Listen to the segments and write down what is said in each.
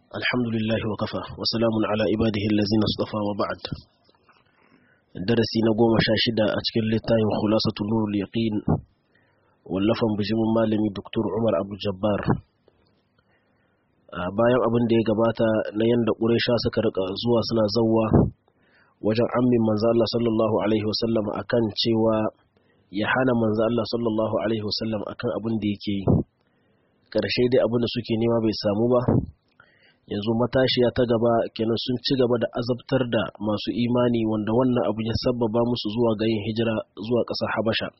الحمد لله وكفى وسلام على عباده الذين اصطفى وبعد. درسي نقوم شاشدة أتكل لتاين خلاصة نور اليقين واللفن بجم مالمي دكتور عمر أبو الجبار. bayan abin da ya gabata na yanda Quraysha suka rika zuwa suna zawwa wajen ammin manzo Allah sallallahu alaihi wasallam akan cewa ya hana manzo Allah sallallahu alaihi wasallam akan abin da yake yi. Karshe dai abin da suke nema bai samu ba. Yanzu matashiya ta gaba kenan sun ci gaba da azabtar da masu imani wanda wannan abu ya sabbaba musu zuwa ga yin hijira zuwa ƙasar Habasha.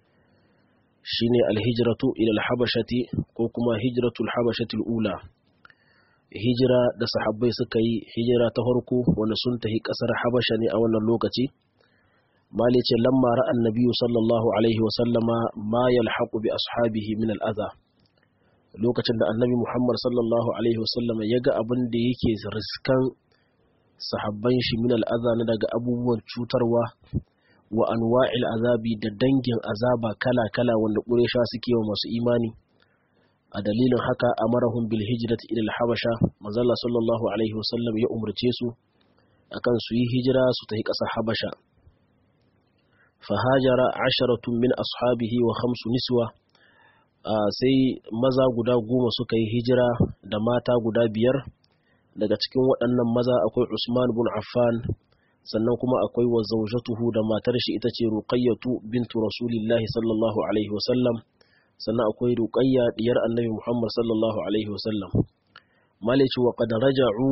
Shine alhijratu ila alhabashati ko kuma hijratul habashati alula. Hijira da sahabbai suka yi hijira ta farko wanda sun tafi ƙasar Habasha ne a wannan lokaci. Malice lamma ra'a annabi sallallahu alaihi wa sallama ma yalhaqu bi ashabihi min al'adha. Lokacin da annabi Muhammad sallallahu alaihi wasallam ya ga abin da yake riskan sahabban shi min al'adha na daga abubuwan cutarwa wa anwa'il azabi da dangin azaba kala-kala wanda Quraysha suke wa masu imani. A dalilin haka amarahum bil hijrati ila al-habasha, manzo sallallahu alaihi wasallam ya umurce su akan su yi hijira su tafi ƙasar Habasha. Fahajara 'asharatun min ashabihi wa 5 niswa. Sai maza guda 10 suka yi hijira da mata guda 5. Daga cikin waɗannan maza akwai Usman bin Affan, sannan kuma akwai wa zawjatuhu da matar shi ita ce Ruqayyatu bintu Rasulillahi sallallahu alaihi wasallam, sannan akwai Ruqayya diyar Annabi Muhammad sallallahu alaihi wasallam. Malici wa qad raja'u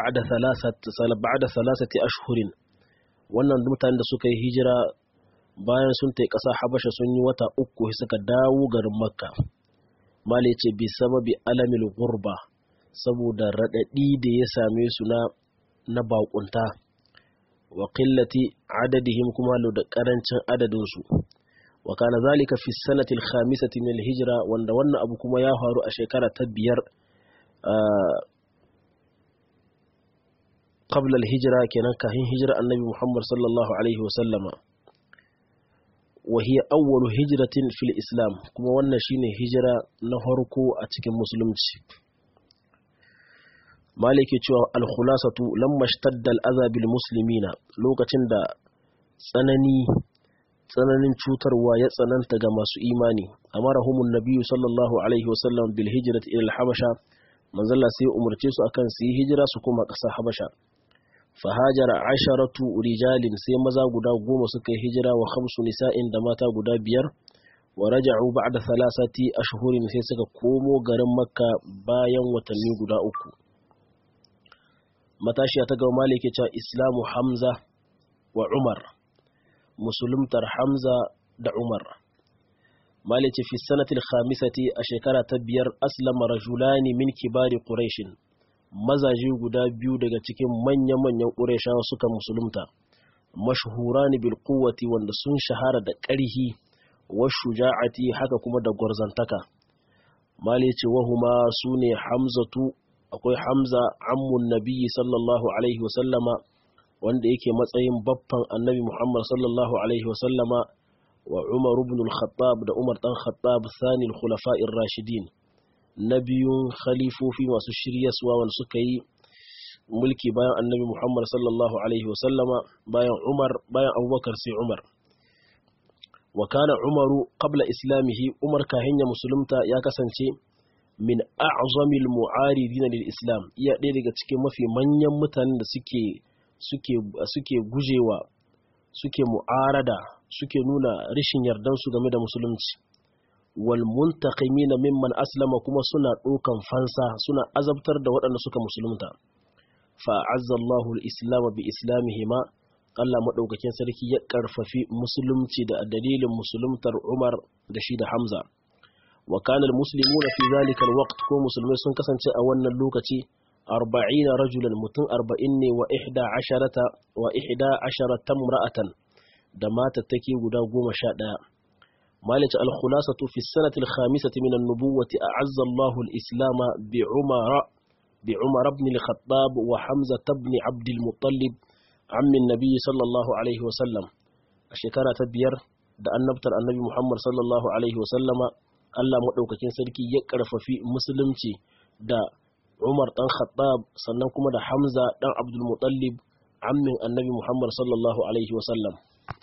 ba'da thalathati ashhurin. Wannan mutanen da suka yi hijira bayan sun tai ƙasa Habasha sun yi wata 3 suka dawo garin Makka. Mali ce bi sababi alamil gurba, saboda raɗaɗi da ya same su na baƙunta, wa qillati adadihim kuma da ƙarancin adadinsu. Wa kana zalika fi sanati al-khamisati min al-hijra, wanda wannan abu kuma ya faru a shekara ta 5 qabla al-hijra, kenan kafin hijira Annabi Muhammad sallallahu alaihi wa sallama. وهي أول هجرة في الإسلام، كما وانا شيني هجرة نهركو أتكي مسلمتي. مالك يتوى الخلاصة لما اشتد الأذى بالمسلمين لوكتن دا tsananin cutarwa ya tsananta ga masu imani. Amarahum an-nabi sallallahu alaihi wasallam bil hijrati ila al-habasha, manzalla sai umarce su akan su yi hijira su koma ƙasar Habasha. Fahajara 10 rijalin, sai maza guda 10 suka yi hijira wa 5 nisa'in da mata guda 5. Wa raja'u ba'da 3 ashhurin, sai suka komo garin Makka bayan watanni guda 3. Matashiya ta ga Maliki cewa Islamu Hamza wa Umar, musuluntar Hamza da Umar. Maliki fi sanatil khamisati, a shekara ta 5 aslama rajulani min kibari Quraishin. Mazaje guda 2 daga cikin manya-manyan Qurayshawa suka musulunta, mashhurani bil quwwati, wanda sun shahara da ƙarhi, wa shuja'ati, haka kuma da gwarzantaka. Mali ce wahuma sune Hamzatu, akwai Hamza ammun nabiyyi sallallahu alaihi wa sallama, wanda yake matsayin baffan Annabi Muhammad sallallahu alaihi wa sallama, wa Umar ibn al-Khattab, da Umar dan Khattab, thani al-khulafa'ir rashidin, na biyun khalifofi masu shiryaswa wanda suka yi mulki bayan Annabi Muhammad sallallahu alaihi wasallama, bayan Abubakar sai Umar. Wa kana Umaru qabla islamihi, Umar kahin ya musulunta ya kasance min a'zamil mu'aridin lil Islam, iya ɗaya daga cikin mafi manyan mutanen da suke gujewa, suke mu'arada, suke nuna rashin yardansu game da musulunci. Wal muntaqimina mimman aslama, kuma suna ɗaukan fansa, suna azabtar da waɗanda suka musulunta. Fa azza Allahu al-islam bi islamihima, Allah madaukakin sarki ya karfafi musulunci da dalilin musuluntar Umar da shi da Hamza. Wa kana al-muslimuna fi zalika al-waqt, ko musulmai sun kasance a wannan lokaci 40 rajulan, mutum 40 ne, wa 11 imra'atan, da mata take guda 11. مالك الخلاصة في السنة الخامسة من النبوة أعز الله الإسلام بعمر بن الخطاب وحمزة بن عبد المطلب عم النبي صلى الله عليه وسلم. الشكارة تبير da annabtar annabi Muhammad sallallahu alaihi wasallama, Allah madaukakin sarki ya karfafi musulunci da Umar ɗan Khattab sannan kuma da Hamza ɗan Abdul Muttalib ammin annabi Muhammad sallallahu alaihi wasallam.